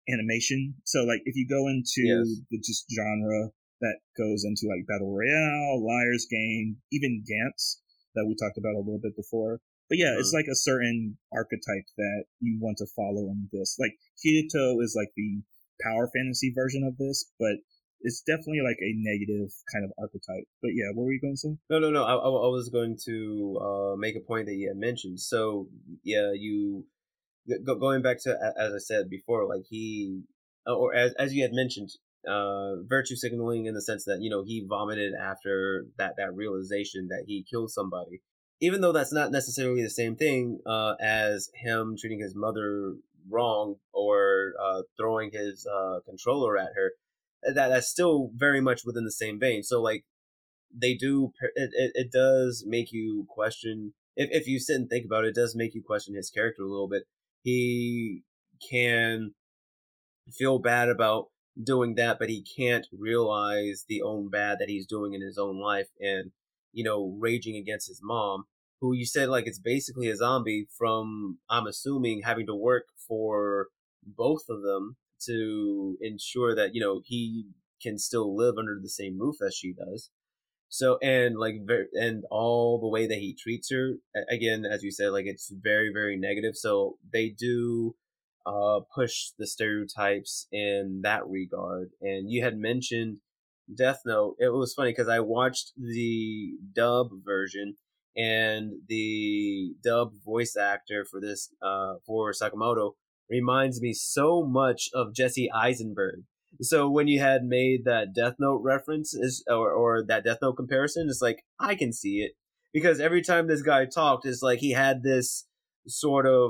animation. So like if you go into the just genre that goes into like Battle Royale, Liar's Game, even Gantz that we talked about a little bit before. But yeah, it's like a certain archetype that you want to follow in this. Like Kirito is like the power fantasy version of this, but it's definitely like a negative kind of archetype. But yeah, what were you going to say? No. I was going to make a point that you had mentioned. So yeah, you going back to, as I said before, like he, or as you had mentioned, virtue signaling in the sense that, you know, he vomited after that realization that he killed somebody, even though that's not necessarily the same thing as him treating his mother wrong or throwing his controller at her. That's still very much within the same vein. So like they do, it does make you question, if you sit and think about it, it does make you question his character a little bit. He can feel bad about doing that, but he can't realize the own bad that he's doing in his own life, and, you know, raging against his mom, who you said like it's basically a zombie from, I'm assuming, having to work for both of them to ensure that, you know, he can still live under the same roof as she does. So, and like, and all the way that he treats her, again, as you said, like it's very, very negative. So they do push the stereotypes in that regard. And you had mentioned Death Note. It was funny because I watched the dub version, and the dub voice actor for this, for Sakamoto, reminds me so much of Jesse Eisenberg. So when you had made that Death Note reference, or that Death Note comparison, it's like I can see it, because every time this guy talked, it's like he had this sort of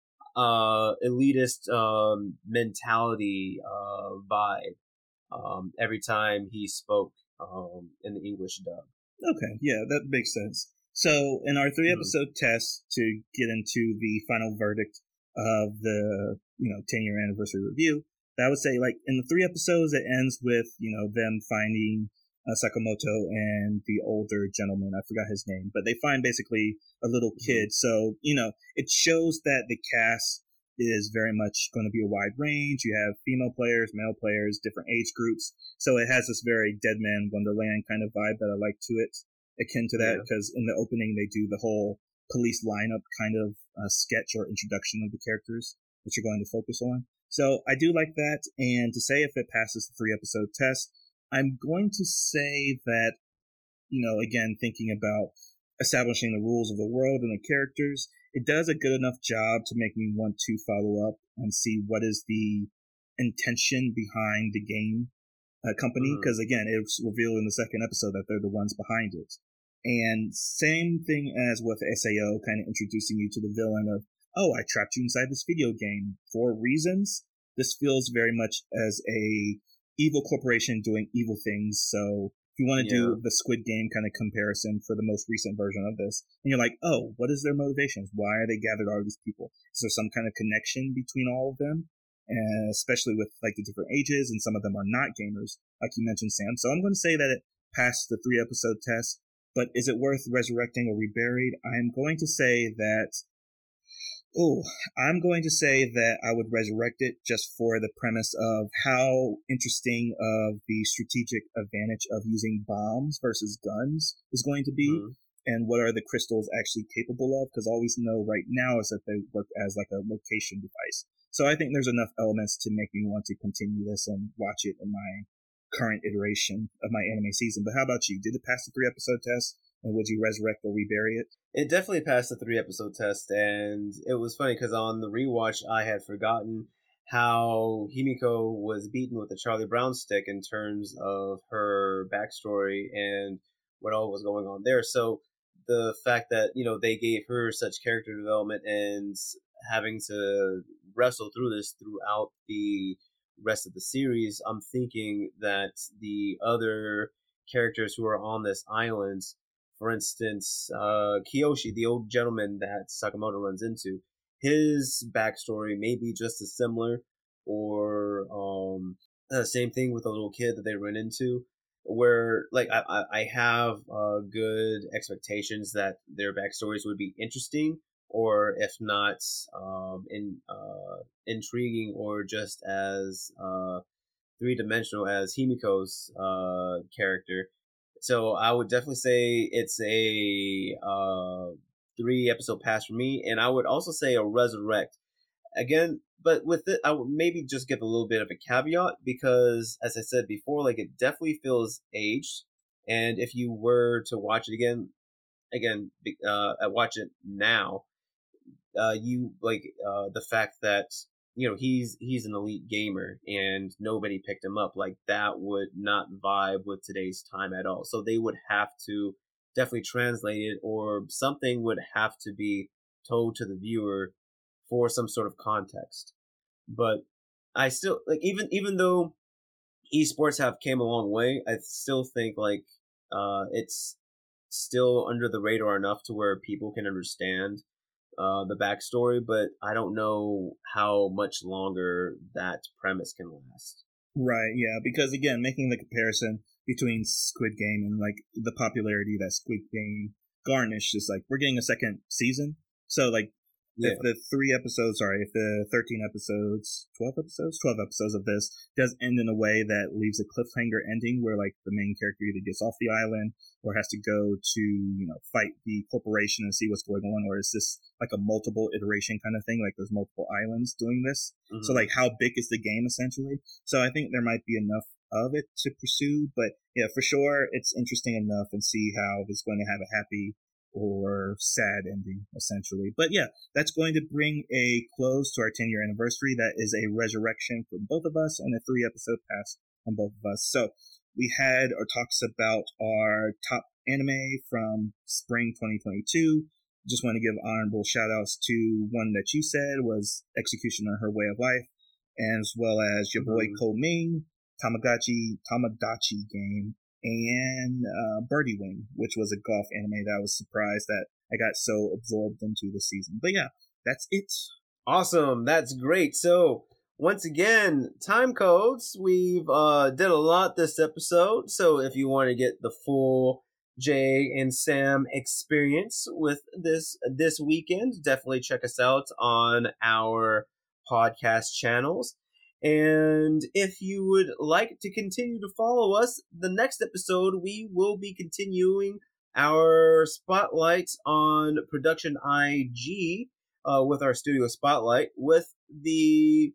elitist mentality vibe every time he spoke in the English dub. Okay, yeah, that makes sense. So in our 3-episode test to get into the final verdict of the 10-year anniversary review, I would say, like, in the 3 episodes, it ends with, them finding Sakamoto and the older gentleman. I forgot his name, but they find basically a little kid. So, it shows that the cast is very much going to be a wide range. You have female players, male players, different age groups. So it has this very Dead Man Wonderland kind of vibe that I like to it, akin to that, because in the opening, they do the whole police lineup kind of sketch or introduction of the characters that you're going to focus on. So I do like that, and to say if it passes the 3-episode test, I'm going to say that, again, thinking about establishing the rules of the world and the characters, it does a good enough job to make me want to follow up and see what is the intention behind the game company, because again, it's revealed in the 2nd episode that they're the ones behind it. And same thing as with SAO, kind of introducing you to the villain of, oh, I trapped you inside this video game for reasons. This feels very much as a evil corporation doing evil things. So if you want to do the Squid Game kind of comparison for the most recent version of this, and you're like, oh, what is their motivations? Why are they gathered all these people? Is there some kind of connection between all of them? And especially with like the different ages, and some of them are not gamers, like you mentioned, Sam. So I'm going to say that it passed the 3-episode test. But is it worth resurrecting or reburied? I'm going to say that I would resurrect it just for the premise of how interesting of the strategic advantage of using bombs versus guns is going to be, and what are the crystals actually capable of, because all we know right now is that they work as like a location device. So I think there's enough elements to make me want to continue this and watch it in my current iteration of my anime season. But how about you? Did it pass the 3-episode test? And would you resurrect or rebury it? It definitely passed the 3-episode test, and it was funny because on the rewatch, I had forgotten how Himiko was beaten with a Charlie Brown stick in terms of her backstory and what all was going on there. So the fact that, they gave her such character development and having to wrestle through this throughout the rest of the series, I'm thinking that the other characters who are on this island, for instance, Kiyoshi, the old gentleman that Sakamoto runs into, his backstory may be just as similar, or same thing with the little kid that they run into, where like I have good expectations that their backstories would be interesting, or if not intriguing or just as three-dimensional as Himiko's character. So I would definitely say it's a 3-episode pass for me, and I would also say a resurrect. Again, but with it, I would maybe just give a little bit of a caveat because, as I said before, like it definitely feels aged. And if you were to watch it again, watch it now, you like the fact that he's an elite gamer and nobody picked him up. Like that would not vibe with today's time at all. So they would have to definitely translate it, or something would have to be told to the viewer for some sort of context. But I still like, even though esports have came a long way, I still think like it's still under the radar enough to where people can understand the backstory, but I don't know how much longer that premise can last. Right, yeah, because again, making the comparison between Squid Game and like the popularity that Squid Game garnished is like we're getting a second season. So like if the 13 episodes, 12 episodes of this does end in a way that leaves a cliffhanger ending where like the main character either gets off the island or has to go to, fight the corporation and see what's going on, or is this like a multiple iteration kind of thing? Like there's multiple islands doing this. Mm-hmm. So like how big is the game essentially? So I think there might be enough of it to pursue, but yeah, for sure it's interesting enough and see how it's going to have a happy or sad ending, essentially. But yeah, that's going to bring a close to our 10-year anniversary. That is a resurrection for both of us and a 3-episode pass on both of us. So we had our talks about our top anime from spring 2022. Just want to give honorable shout outs to one that you said was Executioner Her Way of Life, as well as your boy Ko Ming, Tamagotchi Game, and Birdie Wing, which was a golf anime that I was surprised that I got so absorbed into this season. But yeah, that's it. Awesome. That's great. So once again, time codes. We've did a lot this episode. So if you want to get the full Jay and Sam experience with this weekend, definitely check us out on our podcast channels. And if you would like to continue to follow us, the next episode we will be continuing our spotlights on Production IG with our studio spotlight with the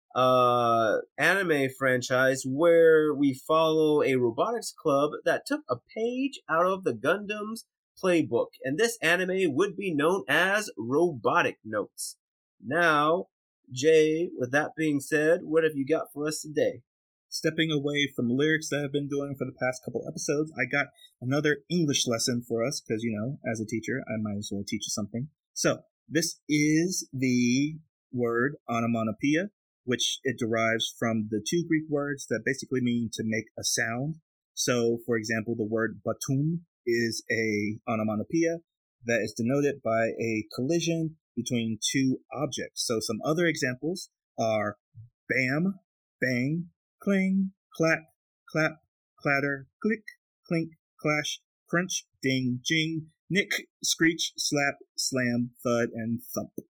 anime franchise where we follow a robotics club that took a page out of the Gundam's playbook. And this anime would be known as Robotic Notes. Now, Jay, with that being said, what have you got for us today? Stepping away from lyrics that I've been doing for the past couple episodes, I got another English lesson for us because, as a teacher, I might as well teach you something. So, this is the word onomatopoeia, which it derives from the 2 Greek words that basically mean to make a sound. So, for example, the word batum is a onomatopoeia that is denoted by a collision between 2 objects. So some other examples are bam, bang, cling, clack, clap, clatter, click, clink, clash, crunch, ding, jing, nick, screech, slap, slam, thud, and thump.